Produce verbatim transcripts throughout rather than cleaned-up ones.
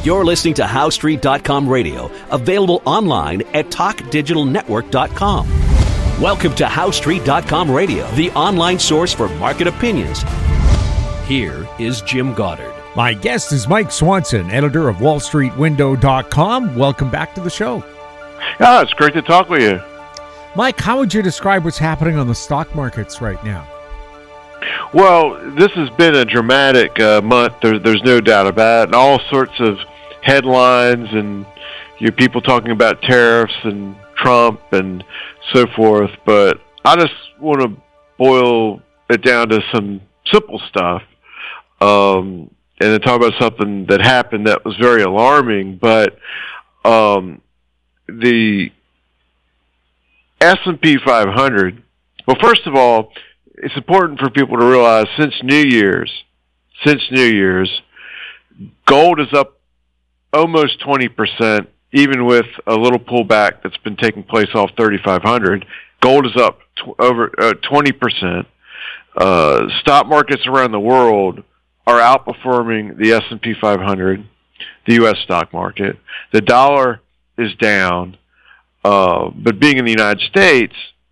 You're listening to How Street dot com radio, available online at talk digital network dot com. Welcome to How Street dot com radio, the online source for market opinions. Here is Jim Goddard. My guest is Mike Swanson, editor of Wall Street Window dot com. Welcome back to the show. Yeah, it's great to talk with you. Mike, how would you describe what's happening on the stock markets right now? Well, this has been a dramatic uh, month. There, there's no doubt about it. And all sorts of headlines and you know, people talking about tariffs and Trump and so forth. But I just want to boil it down to some simple stuff um, and then talk about something that happened that was very alarming. But um, the S and P five hundred, well, first of all, it's important for people to realize since New Year's, since New Year's, gold is up almost twenty percent, even with a little pullback that's been taking place off thirty-five hundred. Gold is up tw- over uh, twenty percent. Uh, stock markets around the world are outperforming the S and P five hundred, the U S stock market. The dollar is down, uh, but being in the United States,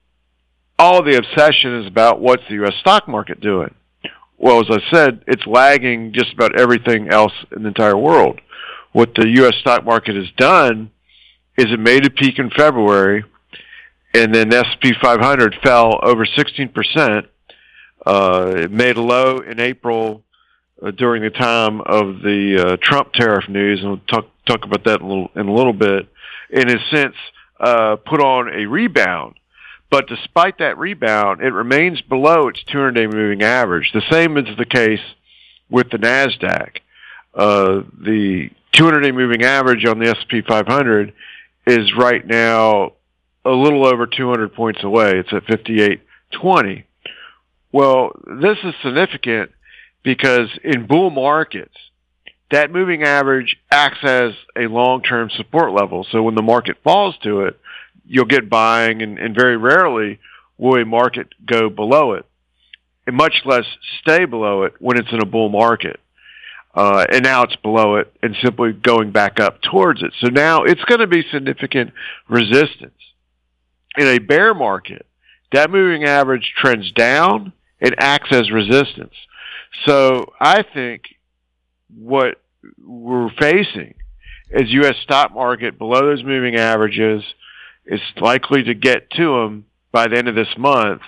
all the obsession is about what's the U S stock market doing. Well, as I said, it's lagging just about everything else in the entire world. What the U S stock market has done is it made a peak in February, and then the S and P five hundred fell over sixteen percent. Uh, it made a low in April uh, during the time of the uh, Trump tariff news, and we'll talk, talk about that in a little, in a little bit, and has since uh, put on a rebound. But despite that rebound, it remains below its two hundred day moving average. The same is the case with the NASDAQ. Uh, the two hundred day moving average on the S and P five hundred is right now a little over two hundred points away. It's at fifty-eight twenty. Well, this is significant because in bull markets, that moving average acts as a long-term support level. So when the market falls to it, you'll get buying, and, and very rarely will a market go below it, and much less stay below it when it's in a bull market. Uh, and now it's below it and simply going back up towards it. So now it's going to be significant resistance. In a bear market, that moving average trends down and acts as resistance. So I think what we're facing is U S stock market below those moving averages is likely to get to them by the end of this month.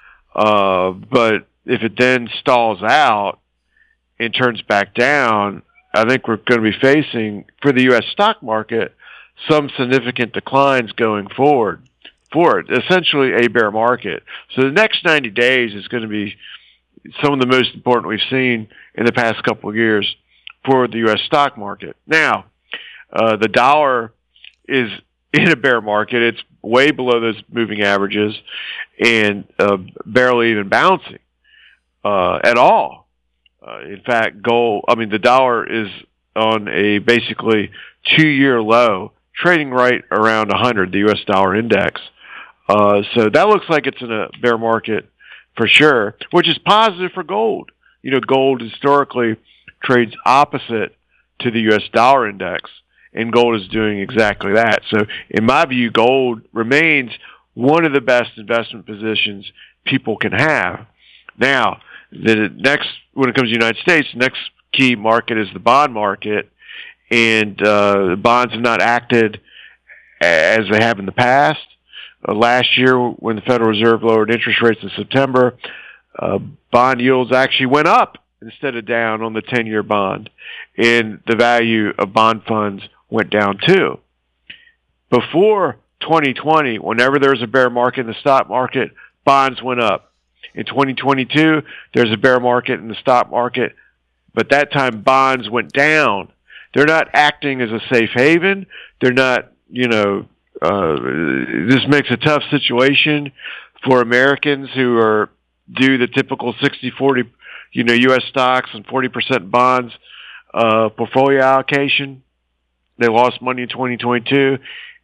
Uh, but if it then stalls out and turns back down, I think we're going to be facing, for the U S stock market, some significant declines going forward for it, essentially a bear market. So the next ninety days is going to be some of the most important we've seen in the past couple of years for the U S stock market. Now, uh, the dollar is in a bear market. It's way below those moving averages and uh, barely even bouncing uh, at all. Uh, in fact, gold, I mean, the dollar is on a basically two-year low, trading right around one hundred, the U S dollar index. Uh, so that looks like it's in a bear market for sure, which is positive for gold. You know, gold historically trades opposite to the U S dollar index, and gold is doing exactly that. So in my view, gold remains one of the best investment positions people can have. Now, the next, when it comes to the United States, the next key market is the bond market, and uh, the bonds have not acted as they have in the past. Uh, last year, when the Federal Reserve lowered interest rates in September, uh, bond yields actually went up instead of down on the ten-year bond, and the value of bond funds went down too. Before twenty twenty, whenever there was a bear market in the stock market, bonds went up. In twenty twenty-two, there's a bear market in the stock market, but that time bonds went down. They're not acting as a safe haven. They're not, you know, uh, this makes a tough situation for Americans who are do the typical sixty forty, you know, U S stocks and forty percent bonds uh, portfolio allocation. They lost money in twenty twenty-two.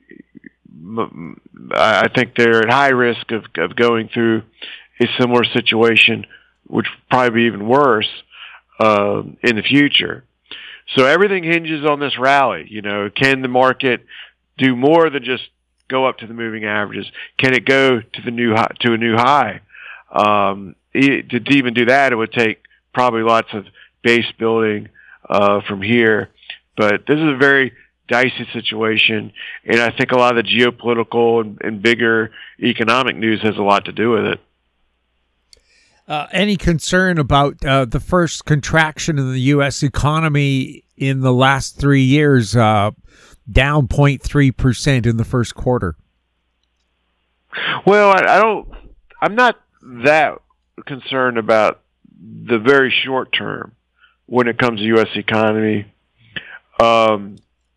I think they're at high risk of, of going through a similar situation, which will probably be even worse uh, in the future. So everything hinges on this rally. You know, can the market do more than just go up to the moving averages? Can it go to the new high, to a new high? Um, it, to even do that, it would take probably lots of base building uh, from here. But this is a very dicey situation, and I think a lot of the geopolitical and, and bigger economic news has a lot to do with it. Uh, any concern about uh, the first contraction in the U S economy in the last three years, uh, down zero point three percent in the first quarter? Well, I, I don't. I'm not that concerned about the very short term when it comes to U S economy. Um,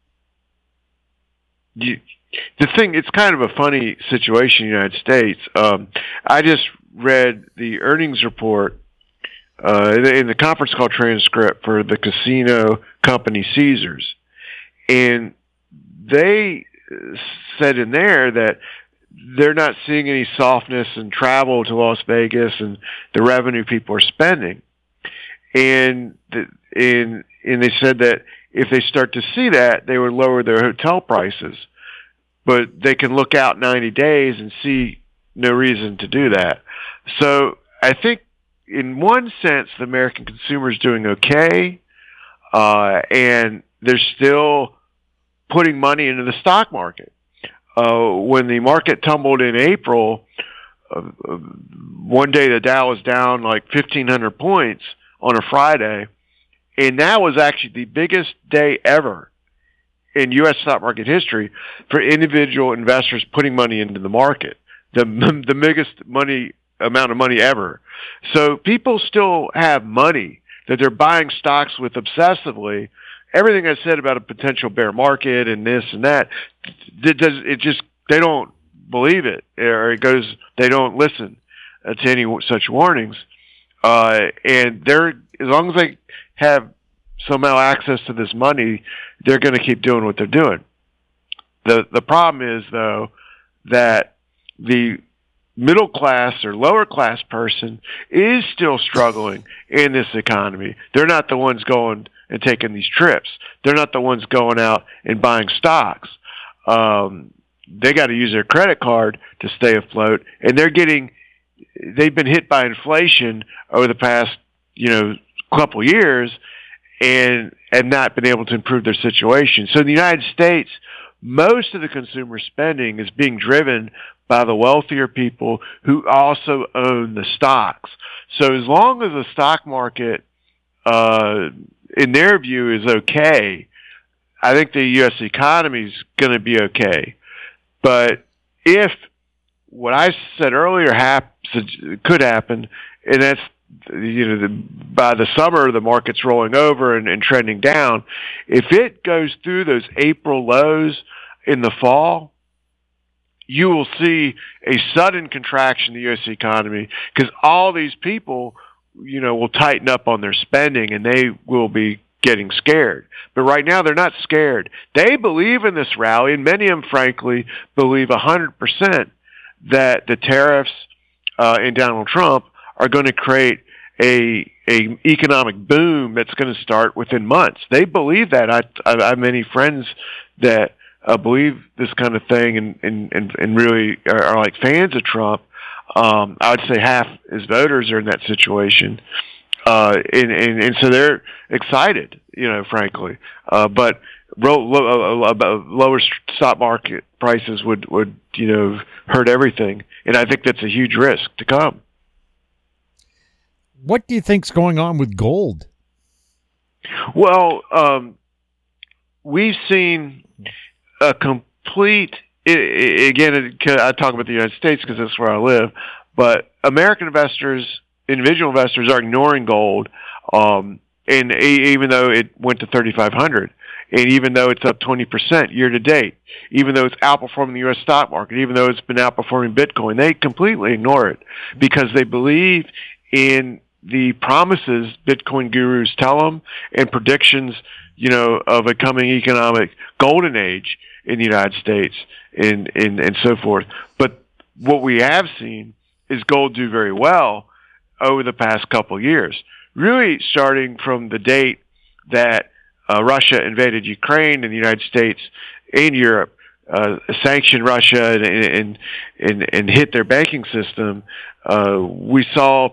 you, the thing, it's kind of a funny situation in the United States. Um, I just read the earnings report uh, in, the, in the conference call transcript for the casino company Caesars, and they said in there that they're not seeing any softness in travel to Las Vegas and the revenue people are spending, and the, and and they said that if they start to see that, they would lower their hotel prices, but they can look out ninety days and see no reason to do that. So I think in one sense, the American consumer is doing okay, uh, and they're still putting money into the stock market. Uh, when the market tumbled in April, uh, one day the Dow was down like fifteen hundred points on a Friday, and that was actually the biggest day ever in U S stock market history for individual investors putting money into the market. The the biggest money amount of money ever. So people still have money that they're buying stocks with obsessively. Everything I said about a potential bear market and this and that, it does it just they don't believe it, or it goes they don't listen to any such warnings. Uh, and they're as long as they have somehow access to this money, they're going to keep doing what they're doing. The the problem is though that the middle class or lower class person is still struggling in this economy. They're not the ones going and taking these trips. They're not the ones going out and buying stocks. Um, they got to use their credit card to stay afloat, and they're getting, they've been hit by inflation over the past, you know, couple years and, and not been able to improve their situation. So in the United States, most of the consumer spending is being driven by the wealthier people who also own the stocks. So as long as the stock market, uh, in their view, is okay, I think the U S economy is going to be okay. But if what I said earlier happens, could happen, and that's, you know, the, by the summer the market's rolling over and, and trending down, if it goes through those April lows in the fall, you will see a sudden contraction in the U S economy because all these people, you know, will tighten up on their spending and they will be getting scared. But right now they're not scared. They believe in this rally, and many of them, frankly, believe one hundred percent that the tariffs uh, and Donald Trump are going to create a a economic boom that's going to start within months. They believe that. I, I, I have many friends that Uh, believe this kind of thing and, and, and, and really are, are like fans of Trump. Um, I would say half his voters are in that situation. Uh, and, and, and so they're excited, you know, frankly. Uh, but ro- lo- uh, lower stock market prices would, would, you know, hurt everything. And I think that's a huge risk to come. What do you think's going on with gold? Well, um, we've seen a complete, again, I talk about the United States because that's where I live, but American investors, individual investors are ignoring gold, um, and even though it went to thirty-five hundred, and even though it's up twenty percent year to date, even though it's outperforming the U S stock market, even though it's been outperforming Bitcoin, they completely ignore it because they believe in the promises Bitcoin gurus tell them and predictions, you know, of a coming economic golden age in the United States and, and, and so forth. But what we have seen is gold do very well over the past couple of years, really starting from the date that uh, Russia invaded Ukraine and the United States and Europe uh, sanctioned Russia and, and, and, and hit their banking system, uh, we saw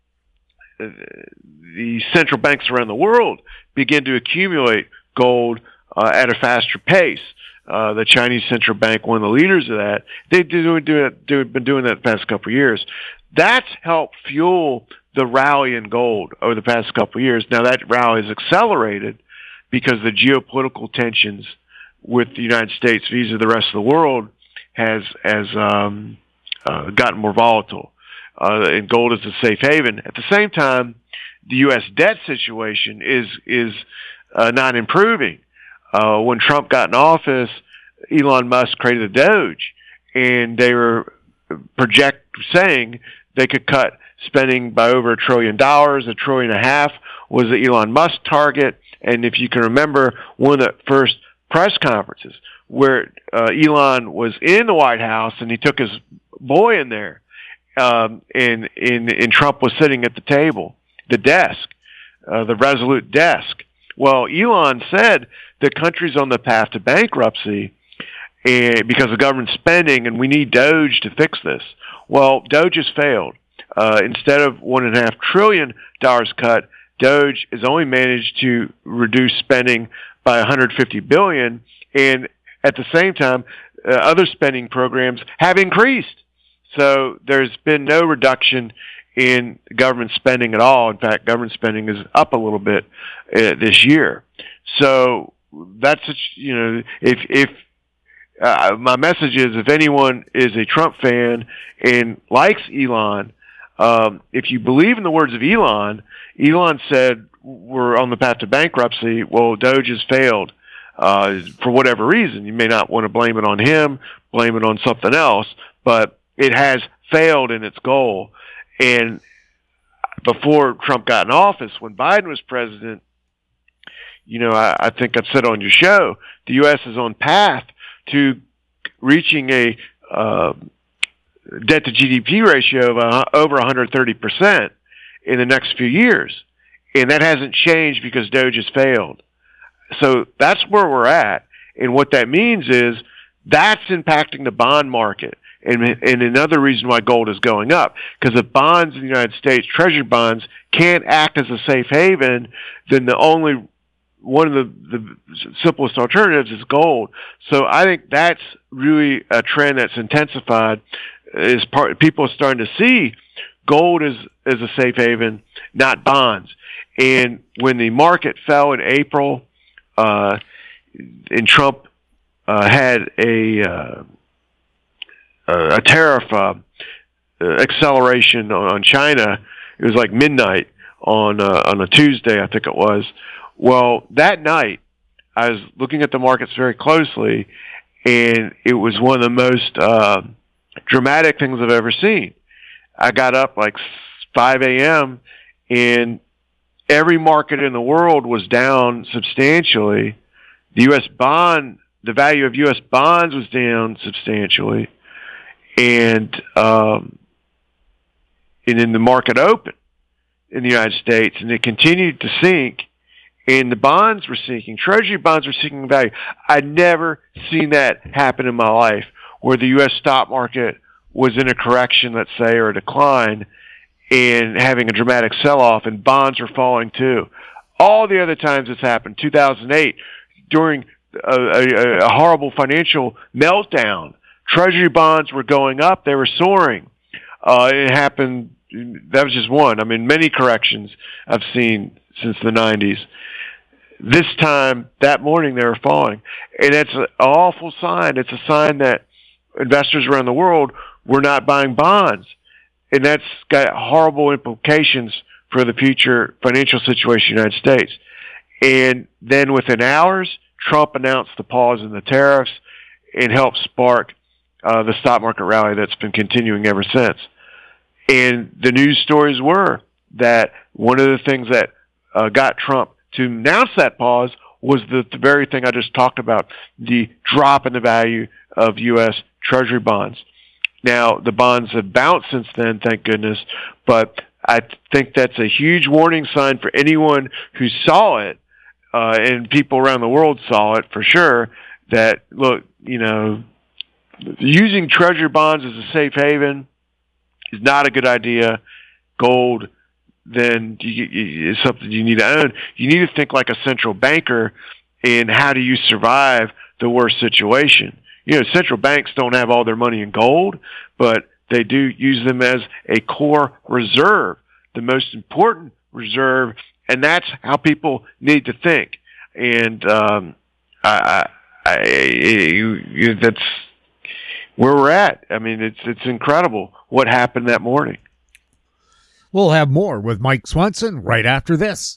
the central banks around the world begin to accumulate gold uh, at a faster pace. Uh, the Chinese central bank, one of the leaders of that, they've do, do, do, been doing that the past couple of years. That's helped fuel the rally in gold over the past couple of years. Now that rally has accelerated because the geopolitical tensions with the United States vis-a-vis the rest of the world has has um, uh, gotten more volatile. Uh, and gold is a safe haven. At the same time, the U S debt situation is is uh, not improving. Uh, when Trump got in office, Elon Musk created the Doge, and they were project saying they could cut spending by over a trillion dollars. A trillion and a half was the Elon Musk target. And if you can remember, one of the first press conferences where uh, Elon was in the White House and he took his boy in there, um, and, and, and Trump was sitting at the table, the desk, uh, the Resolute desk. Well, Elon said the country's on the path to bankruptcy and because of government spending, and we need Doge to fix this. Well, Doge has failed. Uh, instead of one and a half trillion dollars cut, Doge has only managed to reduce spending by one hundred fifty billion dollars, and at the same time, uh, other spending programs have increased. So there's been no reduction in government spending at all. In fact, government spending is up a little bit uh, this year. So that's, you know, if if uh, my message is, if anyone is a Trump fan and likes Elon, um, if you believe in the words of Elon, Elon said we're on the path to bankruptcy. Well, Doge has failed uh, for whatever reason. You may not want to blame it on him, blame it on something else, but it has failed in its goal. And before Trump got in office, when Biden was president, you know, I, I think I've said on your show, the U S is on path to reaching a uh, debt to G D P ratio of uh, over one hundred thirty percent in the next few years. And that hasn't changed because Doge has failed. So that's where we're at. And what that means is that's impacting the bond market. And, and another reason why gold is going up, because if bonds in the United States, treasury bonds, can't act as a safe haven, then the only one of the, the simplest alternatives is gold. So I think that's really a trend that's intensified. Is part people are starting to see gold as as a safe haven, not bonds. And when the market fell in April, uh, and Trump uh, had a uh, a tariff uh, acceleration on China, it was like midnight on uh, on a Tuesday, I think it was. Well, that night, I was looking at the markets very closely, and it was one of the most uh, dramatic things I've ever seen. I got up like five a.m., and every market in the world was down substantially. The U S bond, the value of U S bonds was down substantially. And, um, and then the market opened in the United States, and it continued to sink, and the bonds were sinking. Treasury bonds were sinking in value. I'd never seen that happen in my life, where the U S stock market was in a correction, let's say, or a decline, and having a dramatic sell-off, and bonds were falling too. All the other times it's happened, two thousand eight, during a, a, a horrible financial meltdown, Treasury bonds were going up. They were soaring. Uh, it happened. That was just one. I mean, many corrections I've seen since the nineties. This time, that morning, they were falling. And it's an awful sign. It's a sign that investors around the world were not buying bonds. And that's got horrible implications for the future financial situation in the United States. And then within hours, Trump announced the pause in the tariffs and helped spark Uh, the stock market rally that's been continuing ever since. And the news stories were that one of the things that uh, got Trump to announce that pause was the, the very thing I just talked about, the drop in the value of U S Treasury bonds. Now, the bonds have bounced since then, thank goodness, but I think that's a huge warning sign for anyone who saw it uh, and people around the world saw it for sure, that, look, you know, using treasury bonds as a safe haven is not a good idea. Gold, then, you, you, is something you need to own. You need to think like a central banker in how do you survive the worst situation. You know, central banks don't have all their money in gold, but they do use them as a core reserve, the most important reserve, and that's how people need to think. And um, I, I, I you, you, that's where we're at. I mean, it's it's incredible what happened that morning. We'll have more with Mike Swanson right after this.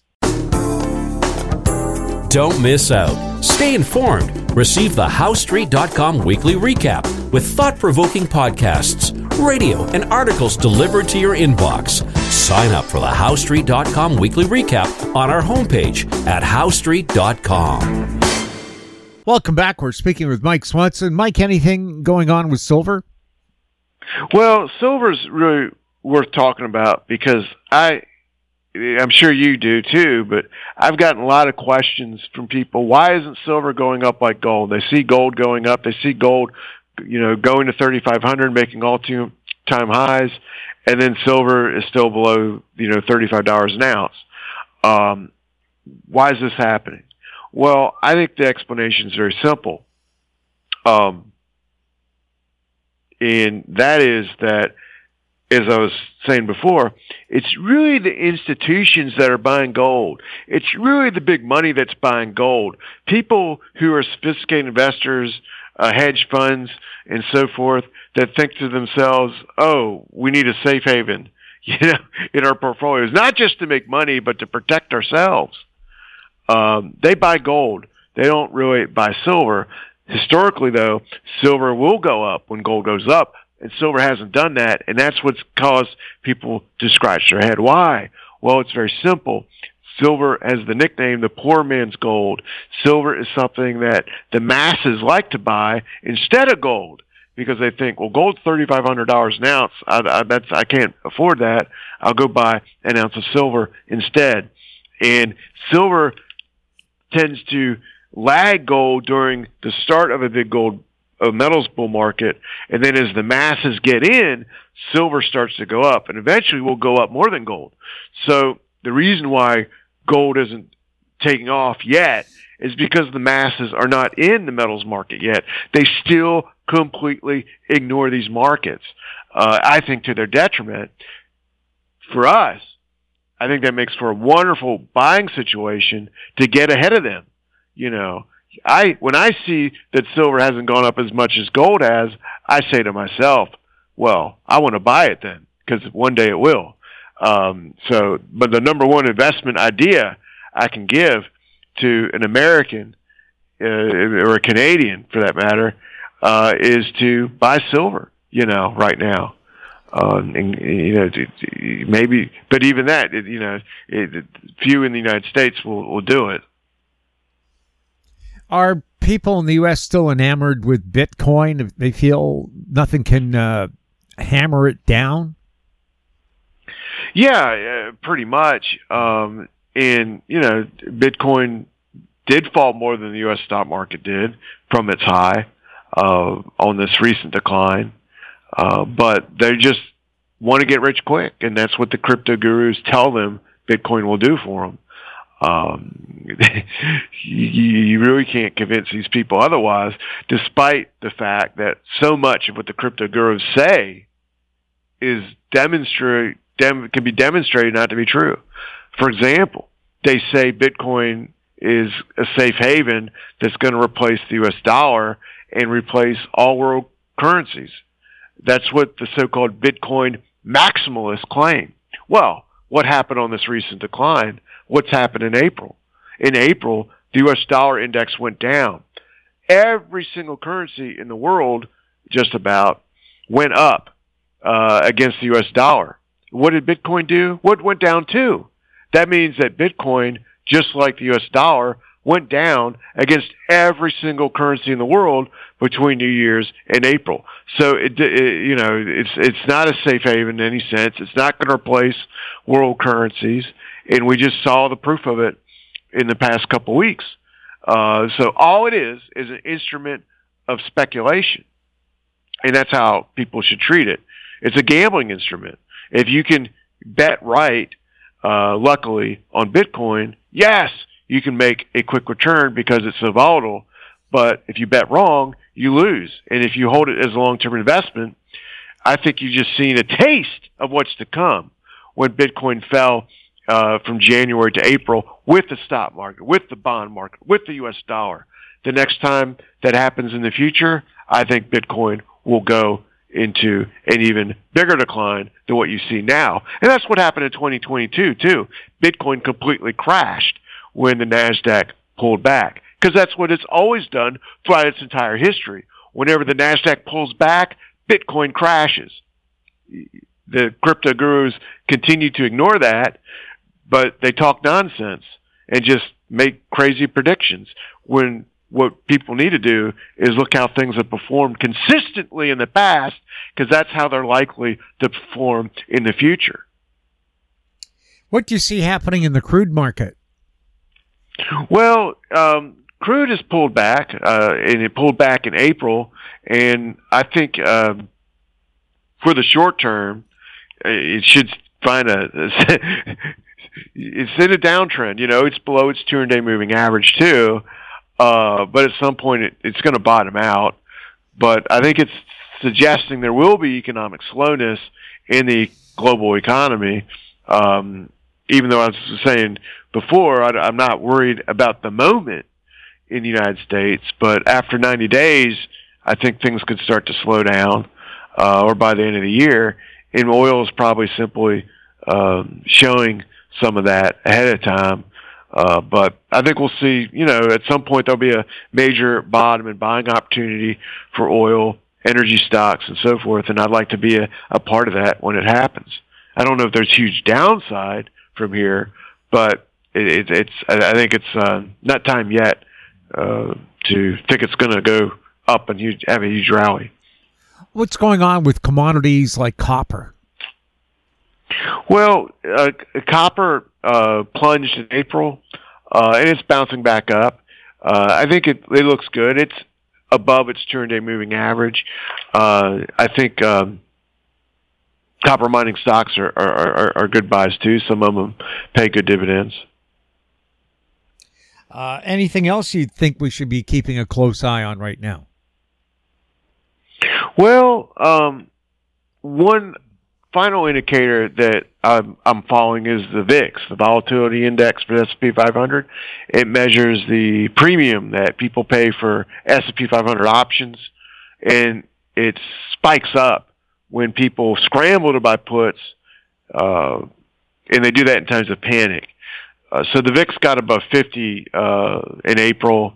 Don't miss out. Stay informed. Receive the House Street dot com weekly recap with thought-provoking podcasts, radio, and articles delivered to your inbox. Sign up for the House Street dot com weekly recap on our homepage at House Street dot com. Welcome back. We're speaking with Mike Swanson. Mike, anything going on with silver? Well, silver's really worth talking about because I... I'm sure you do too, but I've gotten a lot of questions from people. Why isn't silver going up like gold? They see gold going up. They see gold, you know, going to thirty-five hundred, making all-time highs, and then silver is still below, you know, thirty-five dollars an ounce. Um, why is this happening? Well, I think the explanation is very simple. Um, and that is that, as I was saying before, it's really the institutions that are buying gold. It's really the big money that's buying gold. People who are sophisticated investors, uh, hedge funds, and so forth, that think to themselves, oh, we need a safe haven, you know, in our portfolios, not just to make money, but to protect ourselves. Um, they buy gold. They don't really buy silver. Historically, though, silver will go up when gold goes up. And silver hasn't done that, and that's what's caused people to scratch their head. Why? Well, it's very simple. Silver has the nickname, the poor man's gold. Silver is something that the masses like to buy instead of gold because they think, well, gold's thirty-five hundred dollars an ounce. I, I, that's, I can't afford that. I'll go buy an ounce of silver instead. And silver tends to lag gold during the start of a big gold a metals bull market, and then as the masses get in, silver starts to go up, and eventually will go up more than gold. So the reason why gold isn't taking off yet is because the masses are not in the metals market yet. They still completely ignore these markets. Uh, I think to their detriment. For us, I think that makes for a wonderful buying situation to get ahead of them, you know. I when I see that silver hasn't gone up as much as gold has, I say to myself, well, I want to buy it then because one day it will. Um, so, but the number one investment idea I can give to an American uh, or a Canadian, for that matter, uh, is to buy silver. You know, right now, um, and you know, maybe, but even that, you know, it, few in the United States will will do it. Are people in the U S still enamored with Bitcoin? If they feel nothing can uh, hammer it down? Yeah, uh, pretty much. Um, and, you know, Bitcoin did fall more than the U S stock market did from its high uh, on this recent decline. Uh, but they just want to get rich quick, and that's what the crypto gurus tell them Bitcoin will do for them. Um, you, you really can't convince these people otherwise, despite the fact that so much of what the crypto gurus say is demonstrate dem, can be demonstrated not to be true. For example, they say Bitcoin is a safe haven that's going to replace the U S dollar and replace all world currencies. That's what the so-called Bitcoin maximalists claim. Well, what happened on this recent decline? What's happened in April? In April, the U S dollar index went down. Every single currency in the world, just about, went up uh, against the U S dollar. What did Bitcoin do? What went down too? That means that Bitcoin, just like the U S dollar, went down against every single currency in the world between New Year's and April. So it, it you know, it's it's not a safe haven in any sense. It's not going to replace world currencies. And we just saw the proof of it in the past couple of weeks. Uh, so all it is is an instrument of speculation, and that's how people should treat it. It's a gambling instrument. If you can bet right, uh, luckily on Bitcoin, yes, you can make a quick return because it's so volatile. But if you bet wrong, you lose. And if you hold it as a long-term investment, I think you've just seen a taste of what's to come when Bitcoin fell uh, from January to April with the stock market, with the bond market, with the U S dollar. The next time that happens in the future, I think Bitcoin will go into an even bigger decline than what you see now. And that's what happened in twenty twenty-two, too. Bitcoin completely crashed when the NASDAQ pulled back, because that's what it's always done throughout its entire history. Whenever the NASDAQ pulls back, Bitcoin crashes. The crypto gurus continue to ignore that, but they talk nonsense and just make crazy predictions, when what people need to do is look how things have performed consistently in the past, because that's how they're likely to perform in the future. What do you see happening in the crude market? Well, um, crude has pulled back, uh, and it pulled back in April, and I think um, for the short term, it should find a it's in a downtrend. You know, it's below its two hundred day moving average too, uh, but at some point it, it's going to bottom out. But I think it's suggesting there will be economic slowness in the global economy. Um, even though I was saying before, I, I'm not worried about the moment in the United States, but after ninety days, I think things could start to slow down, uh, or by the end of the year. And oil is probably simply um, showing some of that ahead of time. Uh, but I think we'll see, you know, at some point there'll be a major bottom and buying opportunity for oil, energy stocks, and so forth. And I'd like to be a, a part of that when it happens. I don't know if there's huge downside from here, but it, it, it's, I think it's uh, not time yet uh, to think it's going to go up and huge, have a huge rally. What's going on with commodities like copper? Well, uh, copper uh, plunged in April, uh, and it's bouncing back up. Uh, I think it, it looks good. It's above its two hundred day moving average. Uh, I think um, copper mining stocks are, are, are, are good buys too. Some of them pay good dividends. Uh, anything else you think we should be keeping a close eye on right now? Well, um, one final indicator that I'm, I'm following is the V I X, the Volatility Index for the S and P five hundred. It measures the premium that people pay for S and P five hundred options, and it spikes up when people scramble to buy puts, uh, and they do that in times of panic. Uh, so the V I X got above fifty uh, in April,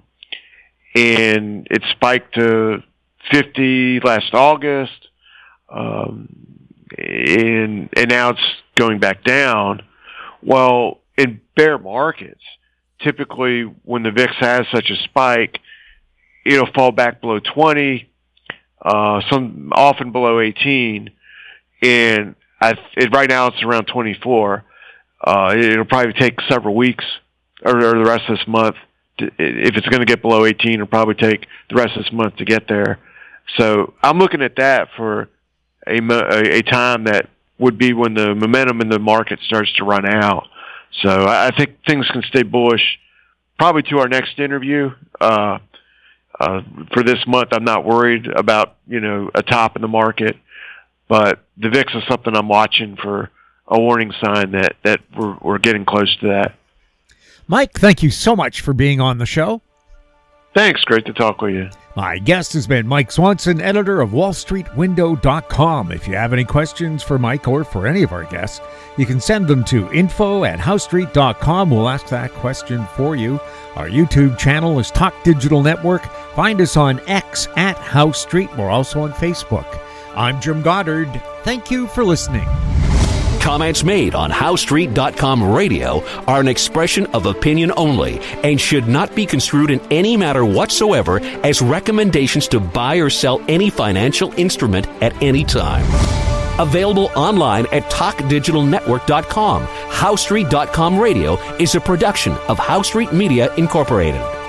and it spiked to fifty last August, um, and, and now it's going back down. Well, in bear markets, typically when the V I X has such a spike, it'll fall back below twenty, uh, some often below eighteen, and I, it, right now it's around twenty-four. Uh, it'll probably take several weeks or, or the rest of this month. To, if it's going to get below eighteen, it'll probably take the rest of this month to get there. So I'm looking at that for a, a, a time that would be when the momentum in the market starts to run out. So I, I think things can stay bullish probably to our next interview. Uh, uh, for this month, I'm not worried about, you know, a top in the market, but the V I X is something I'm watching for a warning sign that, that we're, we're getting close to that. Mike, thank you so much for being on the show. Thanks. Great to talk with you. My guest has been Mike Swanson, editor of wall street window dot com. If you have any questions for Mike or for any of our guests, you can send them to info at house street dot com. We'll ask that question for you. Our YouTube channel is Talk Digital Network. Find us on X at House Street. We're also on Facebook. I'm Jim Goddard. Thank you for listening. Comments made on house street dot com radio are an expression of opinion only and should not be construed in any matter whatsoever as recommendations to buy or sell any financial instrument at any time. Available online at talk digital network dot com. House Street dot com Radio is a production of House Street Media Incorporated.